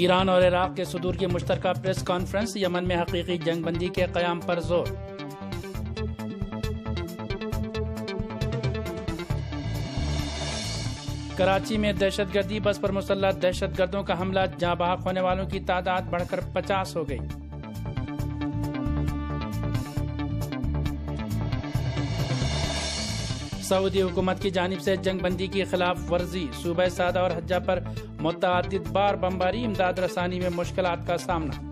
ایران اور عراق کے صدور کی مشترکہ پریس کانفرنس، یمن میں حقیقی جنگ بندی کے قیام پر زور۔ کراچی میں دہشت گردی، بس پر مسلح دہشت گردوں کا حملہ، جاں بحق ہونے والوں کی تعداد بڑھ کر 50 ہو گئی۔ سعودی حکومت کی جانب سے جنگ بندی کی خلاف ورزی، صوبہ سعدہ اور حجہ پر متعدد بار بمباری، امداد رسانی میں مشکلات کا سامنا۔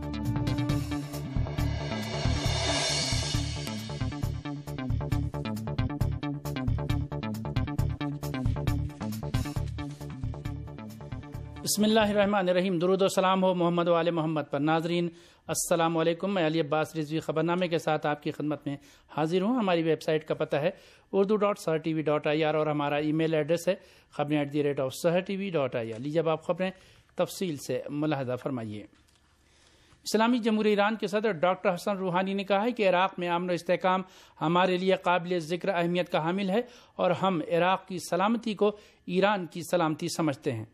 بسم اللہ الرحمن الرحیم، درود و سلام ہو محمد و آل محمد پر۔ ناظرین السلام علیکم، میں علی عباس رضوی خبرنامے کے ساتھ آپ کی خدمت میں حاضر ہوں۔ ہماری ویب سائٹ کا پتہ ہے urdu.sahartv.ir اور ہمارا ای میل ایڈریس ہے خبریں@sahartv.ir۔ لیجیے اب آپ خبریں تفصیل سے ملاحظہ فرمائیے۔ اسلامی جمہوریہ ایران کے صدر ڈاکٹر حسن روحانی نے کہا ہے کہ عراق میں امن و استحکام ہمارے لیے قابل ذکر اہمیت کا حامل ہے اور ہم عراق کی سلامتی کو ایران کی سلامتی سمجھتے ہیں۔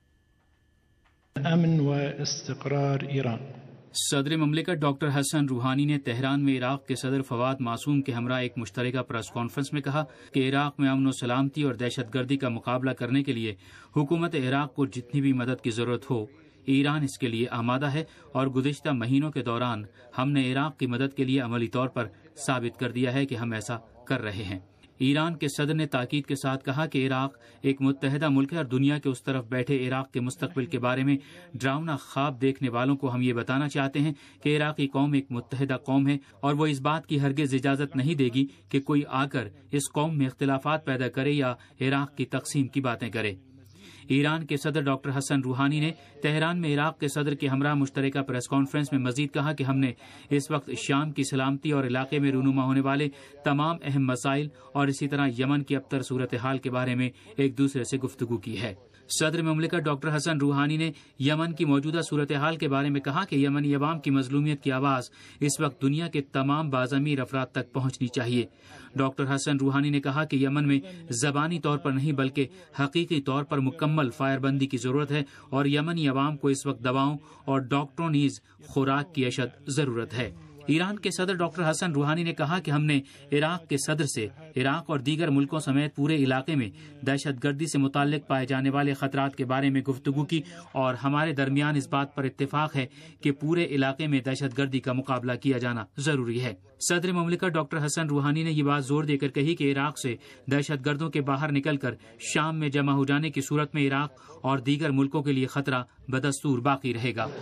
امن و استقرار ایران۔ صدر مملکت ڈاکٹر حسن روحانی نے تہران میں عراق کے صدر فواد معصوم کے ہمراہ ایک مشترکہ پریس کانفرنس میں کہا کہ عراق میں امن و سلامتی اور دہشت گردی کا مقابلہ کرنے کے لیے حکومت عراق کو جتنی بھی مدد کی ضرورت ہو، ایران اس کے لیے آمادہ ہے، اور گزشتہ مہینوں کے دوران ہم نے عراق کی مدد کے لیے عملی طور پر ثابت کر دیا ہے کہ ہم ایسا کر رہے ہیں۔ ایران کے صدر نے تاکید کے ساتھ کہا کہ عراق ایک متحدہ ملک ہے اور دنیا کے اس طرف بیٹھے عراق کے مستقبل کے بارے میں ڈراؤنا خواب دیکھنے والوں کو ہم یہ بتانا چاہتے ہیں کہ عراقی قوم ایک متحدہ قوم ہے اور وہ اس بات کی ہرگز اجازت نہیں دے گی کہ کوئی آ کر اس قوم میں اختلافات پیدا کرے یا عراق کی تقسیم کی باتیں کرے۔ ایران کے صدر ڈاکٹر حسن روحانی نے تہران میں عراق کے صدر کے ہمراہ مشترکہ پریس کانفرنس میں مزید کہا کہ ہم نے اس وقت شام کی سلامتی اور علاقے میں رونما ہونے والے تمام اہم مسائل اور اسی طرح یمن کی ابتر صورتحال کے بارے میں ایک دوسرے سے گفتگو کی ہے۔ صدر مملکت ڈاکٹر حسن روحانی نے یمن کی موجودہ صورتحال کے بارے میں کہا کہ یمنی عوام کی مظلومیت کی آواز اس وقت دنیا کے تمام باضمیر افراد تک پہنچنی چاہیے۔ ڈاکٹر حسن روحانی نے کہا کہ یمن میں زبانی طور پر نہیں بلکہ حقیقی طور پر مکمل فائر بندی کی ضرورت ہے اور یمنی عوام کو اس وقت دواؤں اور ڈاکٹروں نیز خوراک کی اشد ضرورت ہے۔ ایران کے صدر ڈاکٹر حسن روحانی نے کہا کہ ہم نے عراق کے صدر سے عراق اور دیگر ملکوں سمیت پورے علاقے میں دہشت گردی سے متعلق پائے جانے والے خطرات کے بارے میں گفتگو کی اور ہمارے درمیان اس بات پر اتفاق ہے کہ پورے علاقے میں دہشت گردی کا مقابلہ کیا جانا ضروری ہے۔ صدر مملکت ڈاکٹر حسن روحانی نے یہ بات زور دے کر کہی کہ عراق سے دہشت گردوں کے باہر نکل کر شام میں جمع ہو جانے کی صورت میں عراق اور دیگر ملکوں کے لیے خطرہ بدستور باقی رہے گا۔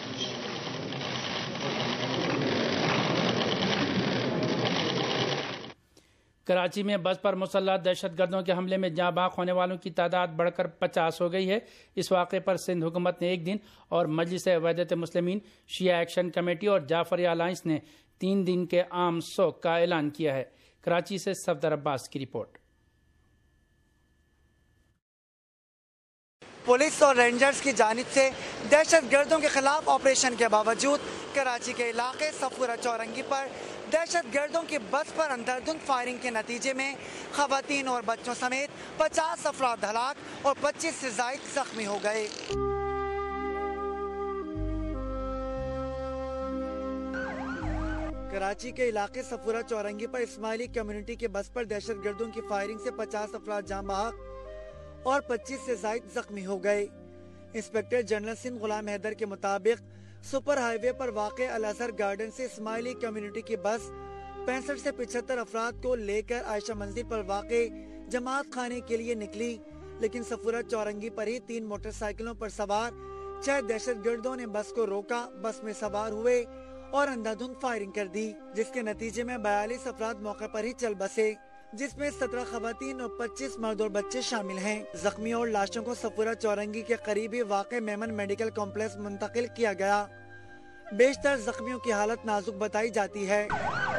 کراچی میں بس پر مسلح دہشت گردوں کے حملے میں جاں بحق ہونے والوں کی تعداد بڑھ کر 50 ہو گئی ہے۔ اس واقعے پر سندھ حکومت نے ایک دن اور مجلس وحدت مسلمین، شیعہ ایکشن کمیٹی اور جعفری الائنس نے 3 دن کے عام سوگ کا اعلان کیا ہے۔ کراچی سے صفدر عباس کی رپورٹ۔ پولیس اور رینجرز کی جانب سے دہشت گردوں کے خلاف آپریشن کے باوجود کراچی کے علاقے صفورہ چورنگی پر دہشت گردوں کی بس پر اندھادھند فائرنگ کے نتیجے میں خواتین اور بچوں سمیت 50 افراد ہلاک اور 25 سے زائد زخمی ہو گئے۔ کراچی کے علاقے صفورہ چورنگی پر اسماعیلی کمیونٹی کے بس پر دہشت گردوں کی فائرنگ سے 50 افراد جاں بحق اور 25 سے زائد زخمی ہو گئے۔ انسپکٹر جنرل سندھ غلام حیدر کے مطابق سپر ہائی وے پر واقع الازہر گارڈن سے اسماعیلی کمیونٹی کی بس 65 سے 75 افراد کو لے کر عائشہ منزل پر واقع جماعت خانے کے لیے نکلی، لیکن صفورہ چورنگی پر ہی 3 موٹر سائیکلوں پر سوار 6 دہشت گردوں نے بس کو روکا، بس میں سوار ہوئے اور اندھادھند فائرنگ کر دی، جس کے نتیجے میں 42 افراد موقع پر ہی چل بسے، جس میں 17 خواتین اور 25 مرد اور بچے شامل ہیں۔ زخمیوں اور لاشوں کو صفورہ چورنگی کے قریبی واقع میمن میڈیکل کمپلیکس منتقل کیا گیا۔ بیشتر زخمیوں کی حالت نازک بتائی جاتی ہے۔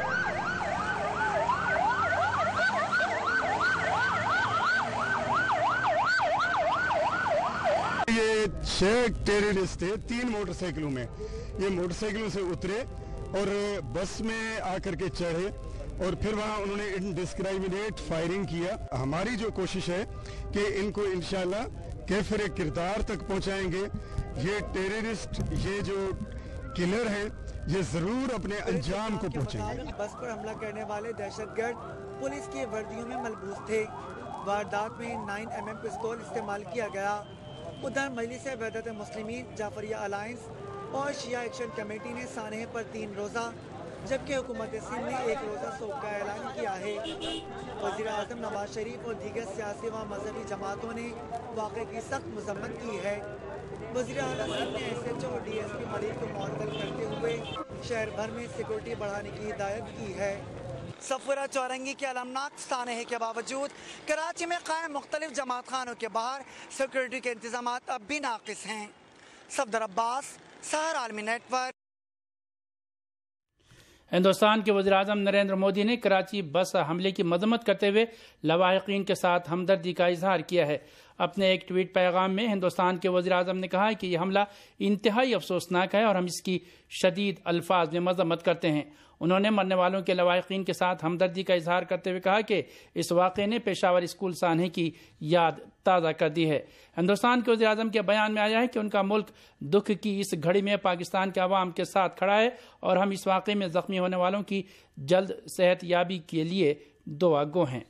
یہ 6 ٹیررسٹ تھے 3 موٹر سائیکلوں میں، یہ موٹر سائیکلوں سے اترے اور بس میں آ کر کے چڑھے اور پھر وہاں انہوں نے انڈسکرائمنیٹ فائرنگ کیا۔ ہماری جو کوشش ہے کہ ان کو انشاءاللہ کیفر کردار تک پہنچائیں گے، یہ ٹیررسٹ، یہ جو کلر ہیں، یہ ضرور اپنے انجام کو پہنچیں گے۔ بس پر حملہ کرنے والے دہشت گرد پولیس کی وردیوں میں ملبوس تھے۔ واردات میں 9mm پستول استعمال کیا گیا۔ ادھر مجلس وحدت مسلمین، جعفریہ الائنس اور شیعہ ایکشن کمیٹی نے سانحے پر 3 روزہ جبکہ حکومت سندھ نے 1 روزہ سوگ کا اعلان کیا ہے۔ وزیر اعظم نواز شریف اور دیگر سیاسی و مذہبی جماعتوں نے واقعے کی سخت مذمت کی ہے۔ وزیر اعلیٰ سندھ نے SHO اور DSP مریض کو معطل کرتے ہوئے شہر بھر میں سیکورٹی بڑھانے کی ہدایت کی ہے۔ صفورہ چورنگی کے المناک سانحے کے باوجود کراچی میں قائم مختلف جماعت خانوں کے باہر سیکورٹی کے انتظامات اب بھی ناقص ہیں۔ صفدر عباس، سحر عالمی نیٹ ورک۔ ہندوستان کے وزیر اعظم نریندر مودی نے کراچی بس حملے کی مذمت کرتے ہوئے لواحقین کے ساتھ ہمدردی کا اظہار کیا ہے۔ اپنے ایک ٹویٹ پیغام میں ہندوستان کے وزیر اعظم نے کہا کہ یہ حملہ انتہائی افسوسناک ہے اور ہم اس کی شدید الفاظ میں مذمت کرتے ہیں۔ انہوں نے مرنے والوں کے لواحقین کے ساتھ ہمدردی کا اظہار کرتے ہوئے کہا کہ اس واقعے نے پشاور اسکول سانحے کی یاد تازہ کر دی ہے۔ ہندوستان کے وزیر اعظم کے بیان میں آیا ہے کہ ان کا ملک دکھ کی اس گھڑی میں پاکستان کے عوام کے ساتھ کھڑا ہے اور ہم اس واقعے میں زخمی ہونے والوں کی جلد صحت یابی کے لیے دعا گو ہیں۔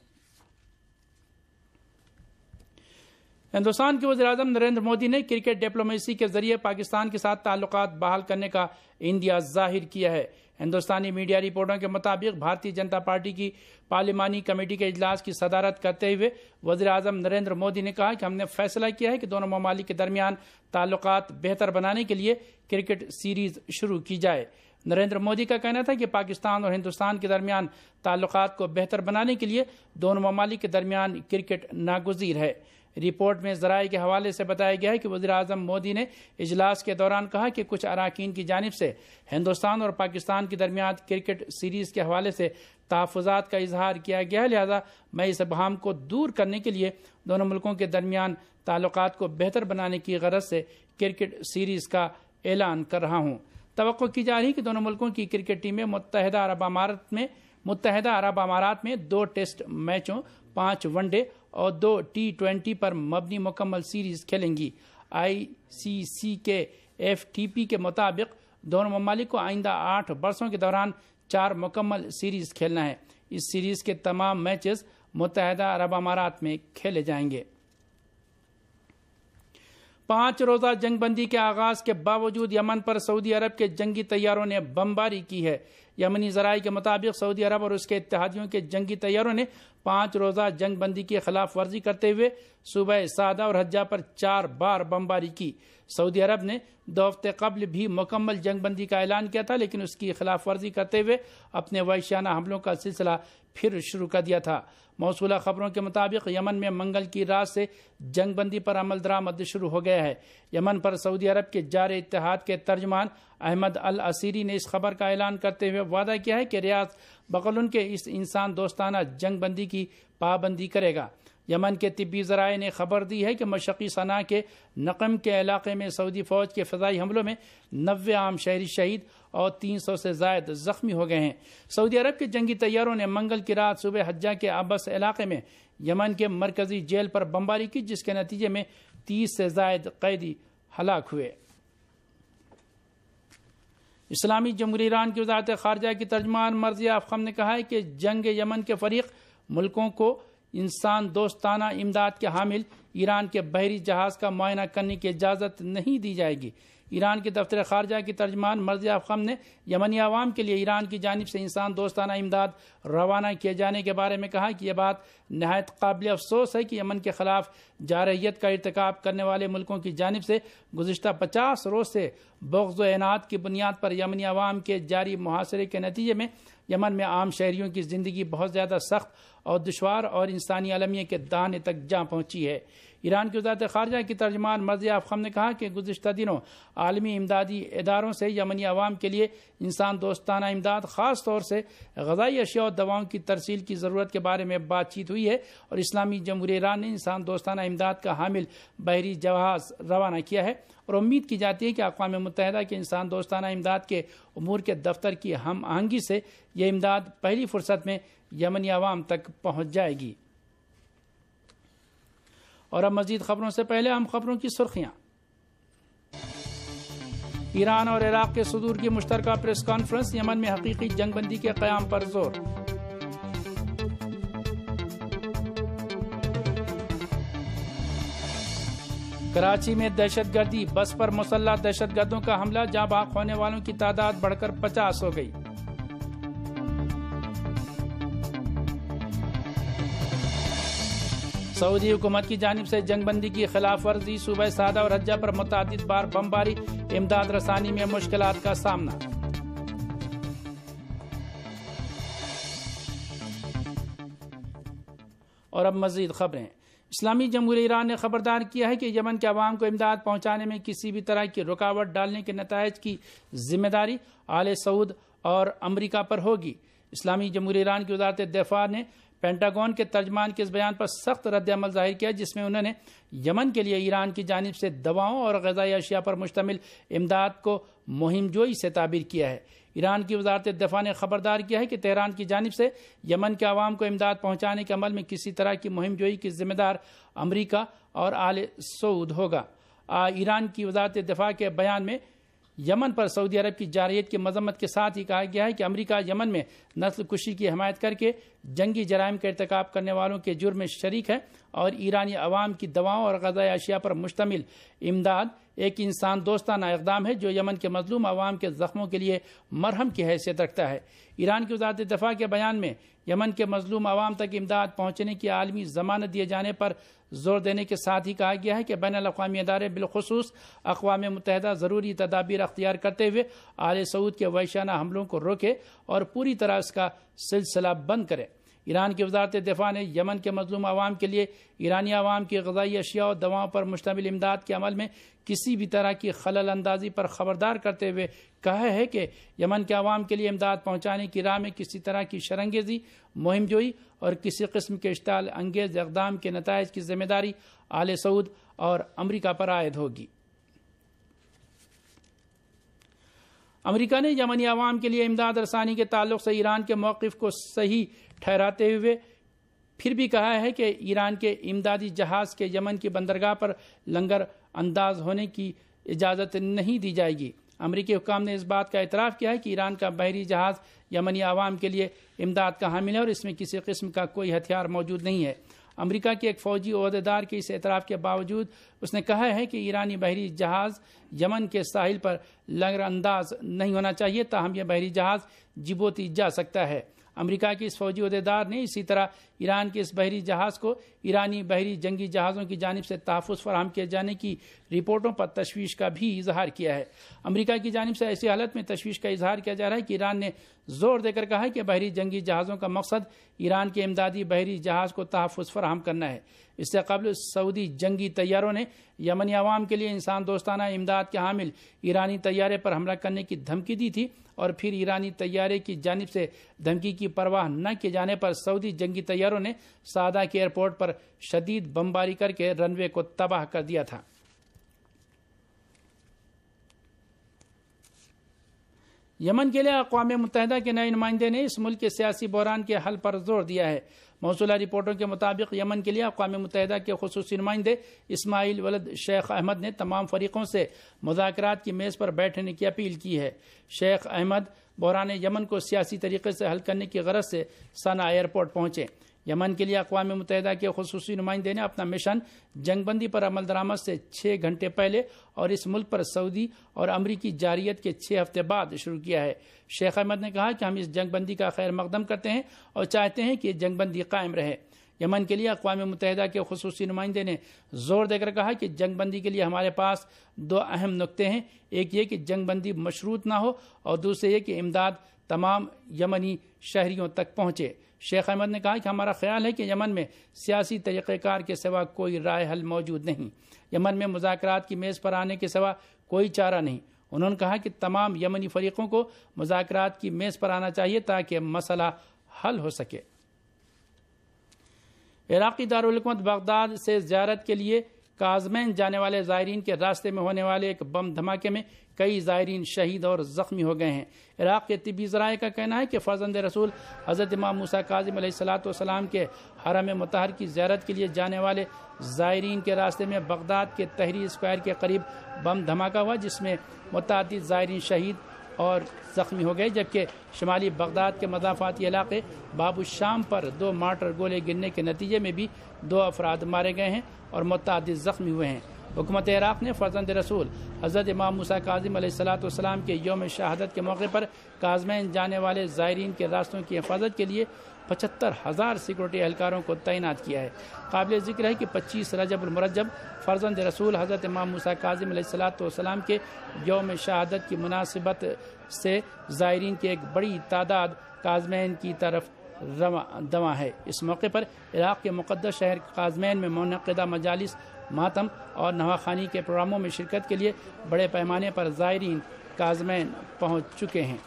ہندوستان کے وزیر اعظم نریندر مودی نے کرکٹ ڈپلومیسی کے ذریعے پاکستان کے ساتھ تعلقات بحال کرنے کا اندیہ ظاہر کیا ہے۔ ہندوستانی میڈیا رپورٹوں کے مطابق بھارتی جنتا پارٹی کی پارلیمانی کمیٹی کے اجلاس کی صدارت کرتے ہوئے وزیر اعظم نریندر مودی نے کہا کہ ہم نے فیصلہ کیا ہے کہ دونوں ممالک کے درمیان تعلقات بہتر بنانے کے لیے کرکٹ سیریز شروع کی جائے۔ نریندر مودی کا کہنا تھا کہ پاکستان اور ہندوستان کے درمیان تعلقات کو بہتر بنانے کے لیے دونوں ممالک کے درمیان کرکٹ ناگزیر ہے۔ رپورٹ میں ذرائع کے حوالے سے بتایا گیا ہے کہ وزیر اعظم مودی نے اجلاس کے دوران کہا کہ کچھ اراکین کی جانب سے ہندوستان اور پاکستان کے درمیان کرکٹ سیریز کے حوالے سے تحفظات کا اظہار کیا گیا ہے، لہذا میں اس ابہام کو دور کرنے کے لیے دونوں ملکوں کے درمیان تعلقات کو بہتر بنانے کی غرض سے کرکٹ سیریز کا اعلان کر رہا ہوں۔ توقع کی جا رہی ہے کہ دونوں ملکوں کی کرکٹ ٹیمیں متحدہ عرب امارات میں 2 ٹیسٹ میچوں، 5 ون ڈے اور 2 T20 پر مبنی مکمل سیریز کھیلیں گی۔ ICC کے FTP کے مطابق دونوں ممالک کو آئندہ 8 برسوں کے دوران 4 مکمل سیریز کھیلنا ہے۔ اس سیریز کے تمام میچز متحدہ عرب امارات میں کھیلے جائیں گے۔ 5 روزہ جنگ بندی کے آغاز کے باوجود یمن پر سعودی عرب کے جنگی طیاروں نے بمباری کی ہے۔ یمنی ذرائع کے مطابق سعودی عرب اور اس کے اتحادیوں کے جنگی طیاروں نے 5 روزہ جنگ بندی کی خلاف ورزی کرتے ہوئے صوبہ سعدہ اور حجہ پر 4 بار بمباری کی۔ سعودی عرب نے 2 ہفتے قبل بھی مکمل جنگ بندی کا اعلان کیا تھا، لیکن اس کی خلاف ورزی کرتے ہوئے اپنے وحشیانہ حملوں کا سلسلہ پھر شروع کر دیا تھا۔ موصولہ خبروں کے مطابق یمن میں منگل کی رات سے جنگ بندی پر عمل درآمد شروع ہو گیا ہے۔ یمن پر سعودی عرب کے جار اتحاد کے ترجمان احمد العسیری نے اس خبر کا اعلان کرتے ہوئے وعدہ کیا ہے کہ ریاض بغلن کے اس انسان دوستانہ جنگ بندی کی پابندی کرے گا۔ یمن کے طبی ذرائع نے خبر دی ہے کہ مشرقی صنعاء کے نقم کے علاقے میں سعودی فوج کے فضائی حملوں میں 90 عام شہری شہید اور 300 سے زائد زخمی ہو گئے ہیں۔ سعودی عرب کے جنگی طیاروں نے منگل کی رات صوبہ حجہ کے عبس علاقے میں یمن کے مرکزی جیل پر بمباری کی، جس کے نتیجے میں 30 سے زائد قیدی ہلاک ہوئے۔ اسلامی جمہوریہ ایران کی وزارت خارجہ کی ترجمان مرضیہ افخم نے کہا ہے کہ جنگ یمن کے فریق ملکوں کو انسان دوستانہ امداد کے حامل ایران کے بحری جہاز کا معائنہ کرنے کی اجازت نہیں دی جائے گی۔ ایران کے دفتر خارجہ کی ترجمان مرضیہ افخم نے یمنی عوام کے لیے ایران کی جانب سے انسان دوستانہ امداد روانہ کیے جانے کے بارے میں کہا کہ یہ بات نہایت قابل افسوس ہے کہ یمن کے خلاف جارحیت کا ارتکاب کرنے والے ملکوں کی جانب سے گزشتہ 50 روز سے بغض و عناد کی بنیاد پر یمنی عوام کے جاری محاصرے کے نتیجے میں یمن میں عام شہریوں کی زندگی بہت زیادہ سخت اور دشوار اور انسانی المیہ کے دانے تک جا پہنچی ہے۔ ایران کی وزارت خارجہ کی ترجمان مرضیہ افخم نے کہا کہ گزشتہ دنوں عالمی امدادی اداروں سے یمنی عوام کے لیے انسان دوستانہ امداد، خاص طور سے غذائی اشیاء اور دواؤں کی ترسیل کی ضرورت کے بارے میں بات چیت ہوئی ہے اور اسلامی جمہوریہ ایران نے انسان دوستانہ امداد کا حامل بحری جہاز روانہ کیا ہے اور امید کی جاتی ہے کہ اقوام متحدہ کے انسان دوستانہ امداد کے امور کے دفتر کی ہم آہنگی سے یہ امداد پہلی فرصت میں یمنی عوام تک پہنچ جائے گی۔ اور اب مزید خبروں سے پہلے ہم خبروں کی سرخیاں۔ ایران اور عراق کے صدور کی مشترکہ پریس کانفرنس، یمن میں حقیقی جنگ بندی کے قیام پر زور۔ کراچی میں دہشت گردی، بس پر مسلح دہشت گردوں کا حملہ، جاں بحق ہونے والوں کی تعداد بڑھ کر 50 ہو گئی۔ سعودی حکومت کی جانب سے جنگ بندی کی خلاف ورزی، صوبہ سعدہ اور حجہ پر متعدد بار بمباری، امداد رسانی میں مشکلات کا سامنا۔ اور اب مزید خبریں۔ اسلامی جمہوریہ ایران نے خبردار کیا ہے کہ یمن کے عوام کو امداد پہنچانے میں کسی بھی طرح کی رکاوٹ ڈالنے کے نتائج کی ذمہ داری آل سعود اور امریکہ پر ہوگی۔ اسلامی جمہوریہ ایران کی وزارت دفاع نے پینٹاگون کے ترجمان کے اس بیان پر سخت رد عمل ظاہر کیا، جس میں انہوں نے یمن کے لیے ایران کی جانب سے دواؤں اور غذائی اشیاء پر مشتمل امداد کو مہم جوئی سے تعبیر کیا ہے۔ ایران کی وزارت دفاع نے خبردار کیا ہے کہ تہران کی جانب سے یمن کے عوام کو امداد پہنچانے کے عمل میں کسی طرح کی مہم جوئی کی ذمہ دار امریکہ اور آل سعود ہوگا۔ ایران کی وزارت دفاع کے بیان میں یمن پر سعودی عرب کی جارحیت کی مذمت کے ساتھ ہی کہا گیا ہے کہ امریکہ یمن میں نسل کشی کی حمایت کر کے جنگی جرائم کا ارتکاب کرنے والوں کے جرم میں شریک ہے، اور ایرانی عوام کی دواؤں اور غذائی اشیاء پر مشتمل امداد ایک انسان دوستانہ اقدام ہے جو یمن کے مظلوم عوام کے زخموں کے لیے مرہم کی حیثیت رکھتا ہے۔ ایران کی وزارت دفاع کے بیان میں یمن کے مظلوم عوام تک امداد پہنچنے کی عالمی ضمانت دیے جانے پر زور دینے کے ساتھ ہی کہا گیا ہے کہ بین الاقوامی ادارے بالخصوص اقوام متحدہ ضروری تدابیر اختیار کرتے ہوئے آل سعود کے وحشیانہ حملوں کو روکے اور پوری طرح اس کا سلسلہ بند کرے۔ ایران کی وزارت دفاع نے یمن کے مظلوم عوام کے لیے ایرانی عوام کی غذائی اشیاء اور دواؤں پر مشتمل امداد کے عمل میں کسی بھی طرح کی خلل اندازی پر خبردار کرتے ہوئے کہا ہے کہ یمن کے عوام کے لیے امداد پہنچانے کی راہ میں کسی طرح کی شرانگیزی، مہم جوئی اور کسی قسم کے اشتعال انگیز اقدام کے نتائج کی ذمہ داری آل سعود اور امریکہ پر عائد ہوگی۔ امریکہ نے یمنی عوام کے لیے امداد رسانی کے تعلق سے ایران کے موقف کو صحیح ٹھہراتے ہوئے پھر بھی کہا ہے کہ ایران کے امدادی جہاز کے یمن کی بندرگاہ پر لنگر انداز ہونے کی اجازت نہیں دی جائے گی۔ امریکی حکام نے اس بات کا اعتراف کیا ہے کہ ایران کا بحری جہاز یمنی عوام کے لیے امداد کا حامل ہے اور اس میں کسی قسم کا کوئی ہتھیار موجود نہیں ہے۔ امریکہ کے ایک فوجی عہدیدار کے اس اعتراف کے باوجود اس نے کہا ہے کہ ایرانی بحری جہاز یمن کے ساحل پر لنگر انداز نہیں ہونا چاہیے، تاہم یہ بحری جہاز جبوتی جا سکتا ہے۔ امریکہ کے اس فوجی عہدیدار نے اسی طرح ایران کے اس بحری جہاز کو ایرانی بحری جنگی جہازوں کی جانب سے تحفظ فراہم کیے جانے کی رپورٹوں پر تشویش کا بھی اظہار کیا ہے۔ امریکہ کی جانب سے ایسی حالت میں تشویش کا اظہار کیا جا رہا ہے کہ ایران نے زور دے کر کہا ہے کہ بحری جنگی جہازوں کا مقصد ایران کے امدادی بحری جہاز کو تحفظ فراہم کرنا ہے۔ اس سے قبل سعودی جنگی طیاروں نے یمنی عوام کے لیے انسان دوستانہ امداد کے حامل ایرانی طیارے پر حملہ کرنے کی دھمکی دی تھی، اور پھر ایرانی طیارے کی جانب سے دھمکی کی پرواہ نہ کیے جانے پر سعودی جنگی طیاروں نے صعدہ کے ایئرپورٹ پر شدید بمباری کر کے رن وے کو تباہ کر دیا تھا۔ یمن کے لیے اقوام متحدہ کے نئے نمائندے نے اس ملک کے سیاسی بحران کے حل پر زور دیا ہے۔ موصولہ رپورٹوں کے مطابق یمن کے لیے اقوام متحدہ کے خصوصی نمائندے اسماعیل ولد شیخ احمد نے تمام فریقوں سے مذاکرات کی میز پر بیٹھنے کی اپیل کی ہے۔ شیخ احمد بحران یمن کو سیاسی طریقے سے حل کرنے کی غرض سے صنعا ایئرپورٹ پہنچے۔ یمن کے لیے اقوام متحدہ کے خصوصی نمائندے نے اپنا مشن جنگ بندی پر عمل درآمد سے 6 گھنٹے پہلے اور اس ملک پر سعودی اور امریکی جارحیت کے 6 ہفتے بعد شروع کیا ہے۔ شیخ احمد نے کہا کہ ہم اس جنگ بندی کا خیر مقدم کرتے ہیں اور چاہتے ہیں کہ یہ جنگ بندی قائم رہے۔ یمن کے لیے اقوام متحدہ کے خصوصی نمائندے نے زور دے کر کہا کہ جنگ بندی کے لیے ہمارے پاس 2 اہم نقطے ہیں، ایک یہ کہ جنگ بندی مشروط نہ ہو اور دوسرے یہ کہ امداد تمام یمنی شہریوں تک پہنچے۔ شیخ احمد نے کہا کہ ہمارا خیال ہے کہ یمن میں سیاسی طریقہ کار کے سوا کوئی رائے حل موجود نہیں، یمن میں مذاکرات کی میز پر آنے کے سوا کوئی چارہ نہیں۔ انہوں نے کہا کہ تمام یمنی فریقوں کو مذاکرات کی میز پر آنا چاہیے تاکہ مسئلہ حل ہو سکے۔ عراقی دارالحکومت بغداد سے زیارت کے لیے کاظمین جانے والے زائرین کے راستے میں ہونے والے ایک بم دھماکے میں کئی زائرین شہید اور زخمی ہو گئے ہیں۔ عراق کے طبی ذرائع کا کہنا ہے کہ فرزند رسول حضرت امام موسیٰ کاظم علیہ السلام کے حرم مطہر کی زیارت کے لیے جانے والے زائرین کے راستے میں بغداد کے تحریر اسکوائر کے قریب بم دھماکہ ہوا، جس میں متعدد زائرین شہید اور زخمی ہو گئے، جبکہ شمالی بغداد کے مضافاتی علاقے باب الشام پر 2 مارٹر گولے گرنے کے نتیجے میں بھی 2 افراد مارے گئے ہیں اور متعدد زخمی ہوئے ہیں۔ حکومت عراق نے فرزند رسول حضرت امام موسیٰ کاظم علیہ السلام کے یوم شہادت کے موقع پر کاظمین جانے والے زائرین کے راستوں کی حفاظت کے لیے 75,000 سیکورٹی اہلکاروں کو تعینات کیا ہے۔ قابل ذکر ہے کہ 25 رجب المرجب فرزند رسول حضرت امام موسیٰ کاظم علیہ السلام کے یوم شہادت کی مناسبت سے زائرین کی ایک بڑی تعداد کاظمین کی طرف رواں ہے۔ اس موقع پر عراق کے مقدس شہر کاظمین میں منعقدہ مجالس، ماتم اور نواخوانی کے پروگراموں میں شرکت کے لیے بڑے پیمانے پر زائرین کاظمین پہنچ چکے ہیں۔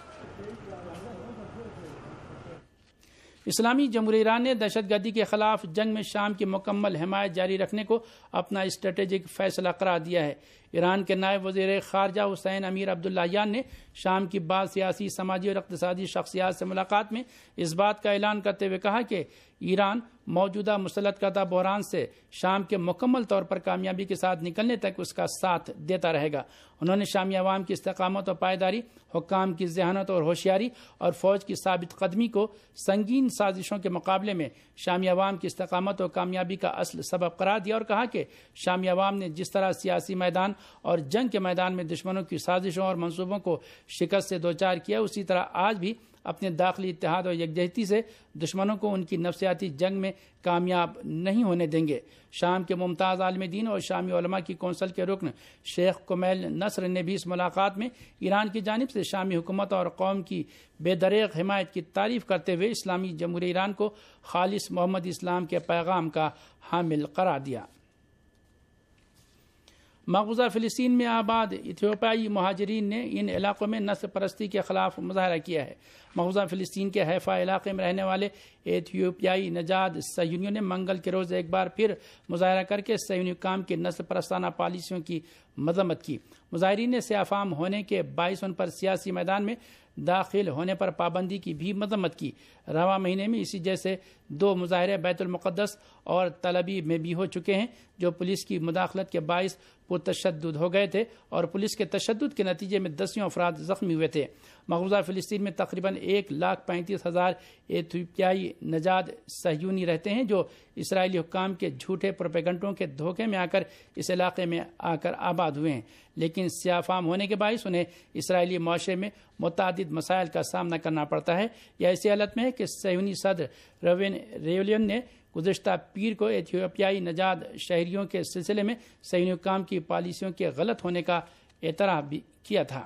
اسلامی جمہوریہ ایران نے دہشت گردی کے خلاف جنگ میں شام کی مکمل حمایت جاری رکھنے کو اپنا اسٹریٹجک فیصلہ قرار دیا ہے۔ ایران کے نائب وزیر خارجہ حسین امیر عبداللہیان نے شام کی بعض سیاسی، سماجی اور اقتصادی شخصیات سے ملاقات میں اس بات کا اعلان کرتے ہوئے کہا کہ ایران موجودہ مسلط کردہ بحران سے شام کے مکمل طور پر کامیابی کے ساتھ نکلنے تک اس کا ساتھ دیتا رہے گا۔ انہوں نے شامی عوام کی استقامت اور پائیداری، حکام کی ذہانت اور ہوشیاری اور فوج کی ثابت قدمی کو سنگین سازشوں کے مقابلے میں شامی عوام کی استقامت اور کامیابی کا اصل سبب قرار دیا اور کہا کہ شامی عوام نے جس طرح سیاسی میدان اور جنگ کے میدان میں دشمنوں کی سازشوں اور منصوبوں کو شکست سے دوچار کیا، اسی طرح آج بھی اپنے داخلی اتحاد اور یکجہتی سے دشمنوں کو ان کی نفسیاتی جنگ میں کامیاب نہیں ہونے دیں گے۔ شام کے ممتاز عالم دین اور شامی علماء کی کونسل کے رکن شیخ کمیل نصر نے بھی اس ملاقات میں ایران کی جانب سے شامی حکومت اور قوم کی بے دریغ حمایت کی تعریف کرتے ہوئے اسلامی جمہوریہ ایران کو خالص محمد اسلام کے پیغام کا حامل قرار دیا۔ مقبوضہ فلسطین میں آباد ایتھیوپیائی مہاجرین نے ان علاقوں میں نسل پرستی کے خلاف مظاہرہ کیا ہے۔ مقبوضہ فلسطین کے حیفا علاقے میں رہنے والے ایتھیوپیائی نژاد صہیونیوں نے منگل کے روز ایک بار پھر مظاہرہ کر کے صہیونی حکام کی نسل پرستانہ پالیسیوں کی مذمت کی۔ مظاہرین نے سیاہ فام ہونے کے باعث ان پر سیاسی میدان میں داخل ہونے پر پابندی کی بھی مذمت کی۔ رواں مہینے میں اسی جیسے 2 مظاہرے بیت المقدس اور تل ابیب میں بھی ہو چکے ہیں، جو پولیس کی مداخلت کے باعث پرتشدد ہو گئے تھے اور پولیس کے تشدد کے نتیجے میں دسیوں افراد زخمی ہوئے تھے۔ مقبوضہ فلسطین میں تقریباً 1,35,000 ایتھیوپیائی نژاد صہیونی رہتے ہیں، جو اسرائیلی حکام کے جھوٹے پروپیگنڈوں کے دھوکے میں آ کر اس علاقے میں آ کر آباد ہوئے ہیں، لیکن سیاہ فام ہونے کے باعث انہیں اسرائیلی معاشرے میں متعدد مسائل کا سامنا کرنا پڑتا ہے۔ یہ ایسی حالت میں ہے کہ صہیونی صدر روین ریولیون نے گزشتہ پیر کو ایتھیوپیائی نژاد شہریوں کے سلسلے میں صہیونی حکام کی پالیسیوں کے غلط ہونے کا اعتراف بھی کیا تھا۔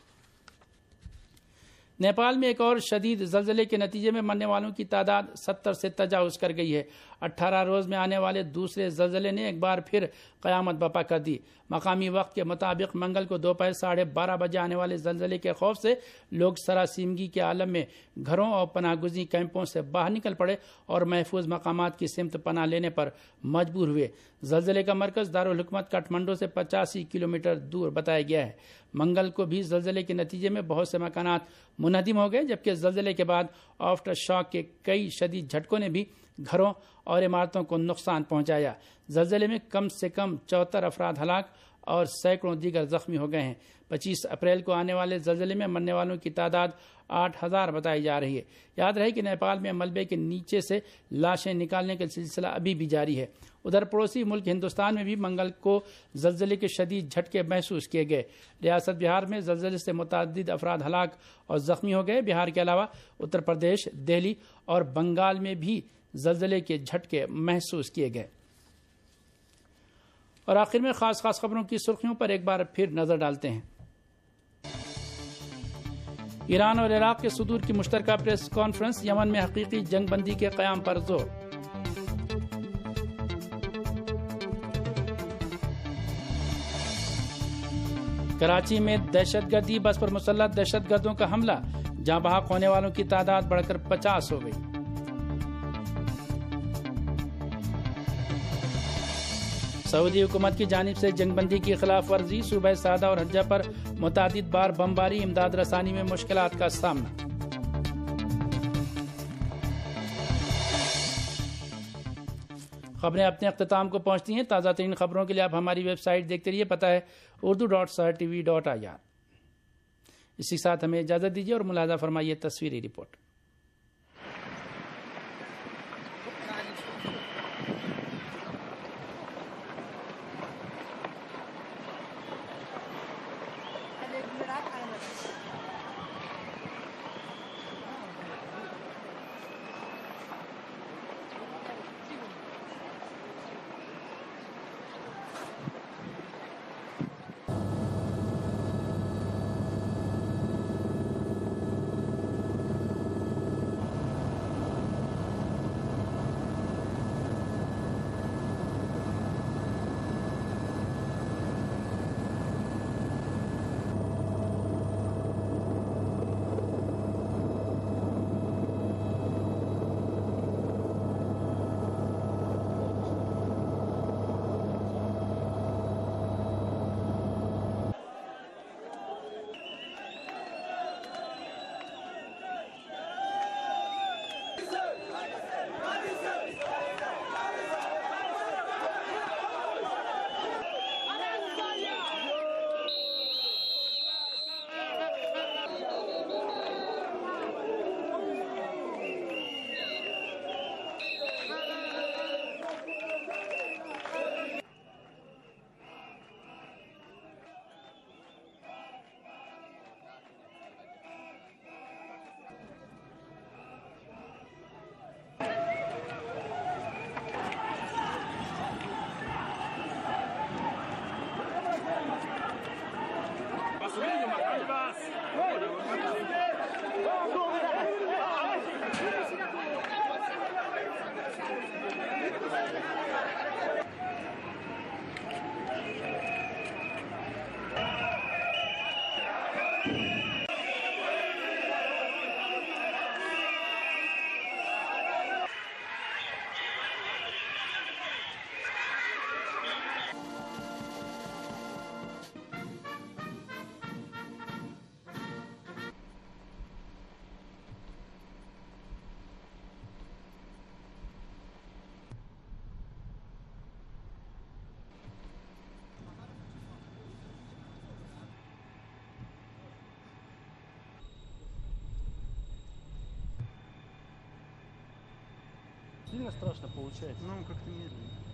نیپال میں ایک اور شدید زلزلے کے نتیجے میں مرنے والوں کی تعداد 70 سے تجاوز کر گئی ہے۔ 18 روز میں آنے والے دوسرے زلزلے نے ایک بار پھر قیامت برپا کر دی۔ مقامی وقت کے مطابق منگل کو دوپہر 12:30 بجے آنے والے زلزلے کے خوف سے لوگ سراسیمگی کے عالم میں گھروں اور پناہ گزین کیمپوں سے باہر نکل پڑے اور محفوظ مقامات کی سمت پناہ لینے پر مجبور ہوئے۔ زلزلے کا مرکز دارالحکومت کاٹھمنڈو سے 85 کلومیٹر دور بتایا گیا ہے۔ منگل کو بھی زلزلے کے نتیجے میں بہت سے مکانات منہدم ہو گئے، جبکہ زلزلے کے بعد آفٹر شاک کے کئی شدید جھٹکوں نے بھی گھروں اور عمارتوں کو نقصان پہنچایا۔ زلزلے میں کم سے کم 74 افراد ہلاک اور سینکڑوں دیگر زخمی ہو گئے ہیں۔ 25 اپریل کو آنے والے زلزلے میں مرنے والوں کی تعداد 8,000 بتائی جا رہی ہے۔ یاد رہے کہ نیپال میں ملبے کے نیچے سے لاشیں نکالنے کا سلسلہ ابھی بھی جاری ہے۔ ادھر پڑوسی ملک ہندوستان میں بھی منگل کو زلزلے کے شدید جھٹکے محسوس کیے گئے۔ ریاست بہار میں زلزلے سے متعدد افراد ہلاک اور زخمی ہو گئے۔ بہار کے علاوہ اتر پردیش، دہلی اور بنگال میں بھی زلزلے کے جھٹکے محسوس کیے گئے۔ اور آخر میں خاص خبروں کی سرخیوں پر ایک بار پھر نظر ڈالتے ہیں۔ ایران اور عراق کے صدور کی مشترکہ پریس کانفرنس، یمن میں حقیقی جنگ بندی کے قیام پر زور۔ کراچی میں دہشت گردی، بس پر مسلح دہشت گردوں کا حملہ، جاں بحق ہونے والوں کی تعداد بڑھ کر 50 ہو گئی۔ सऊदी हुकूमत की जानिब से जंगबंदी की खिलाफ वर्जी, सूबह सादा और हज्जा पर मुतादिद बार बमबारी, इमदाद रसानी में मुश्किलात का सामना। खबरें अपने अख्ताम को पहुंचती हैं। ताज़ा तरीन खबरों के लिए आप हमारी वेबसाइट देखते रहिए, पता है urdu.srtv.ir। इसी साथ हमें इजाज़त दीजिए और मुलाजा फरमाइए तस्वीरी रिपोर्ट। Сильно страшно получается. Ну, как-то медленно.